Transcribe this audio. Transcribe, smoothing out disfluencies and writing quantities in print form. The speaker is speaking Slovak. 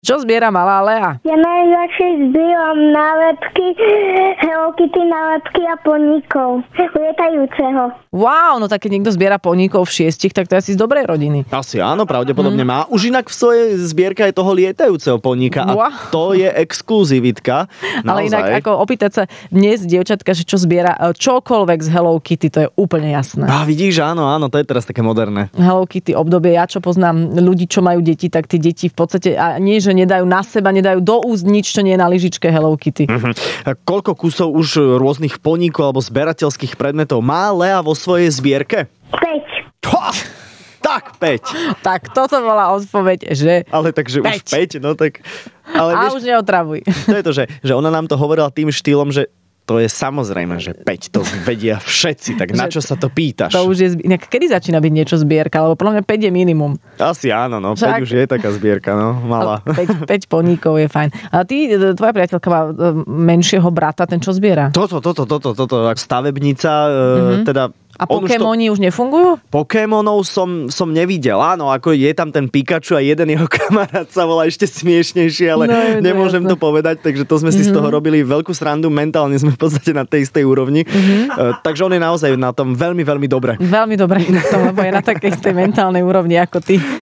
Čo zbiera malá Lea? Ja najradšej zbieram nálepky, Hello Kitty nálepky a poníkov lietajúceho. Wow, no tak keď niekto zbiera poníkov v 6, tak to je asi z dobrej rodiny. Asi áno, pravdepodobne má. Už inak v svojej zbierke aj toho lietajúceho poníka a to je exkluzivitka. Ale inak ako opýtať sa dnes dievčatka, že čo zbiera čokoľvek z Hello Kitty, to je úplne jasné. A vidíš, áno, to je teraz také moderné. Hello Kitty obdobie, ja čo poznám ľudí, čo majú deti, tak tie deti v podstate a nie, že nedajú na seba, nedajú do úst nič, čo nie je na lyžičke Hello Kitty. A koľko kusov už rôznych poníkov alebo zberateľských predmetov má Lea vo svojej zbierke? 5. Tak 5. Tak toto bola odpoveď, že... Ale takže už 5, no tak... Ale a vieš, už neotravuj. To je to, že ona nám to hovorila tým štýlom, že to je samozrejme, že 5 to vedia všetci, tak na čo sa to pýtaš? To už je kedy začína byť niečo zbierka? Lebo podľa mňa 5 je minimum. Asi áno, no 5 už je taká zbierka, no malá. 5 poníkov je fajn. A ty, tvoja priateľka má menšieho brata, ten čo zbiera? Toto, stavebnica, teda... A Pokémoni už nefungujú? Pokémonov som nevidel. Áno, ako je tam ten Pikachu a jeden jeho kamarát sa volá ešte smiešnejšie, ale nemôžem to povedať, takže to sme si z toho robili veľkú srandu. Mentálne sme v podstate na tej istej úrovni. Takže on je naozaj na tom veľmi, veľmi dobre. Veľmi dobre na tom, lebo je na takej istej mentálnej úrovni ako ty.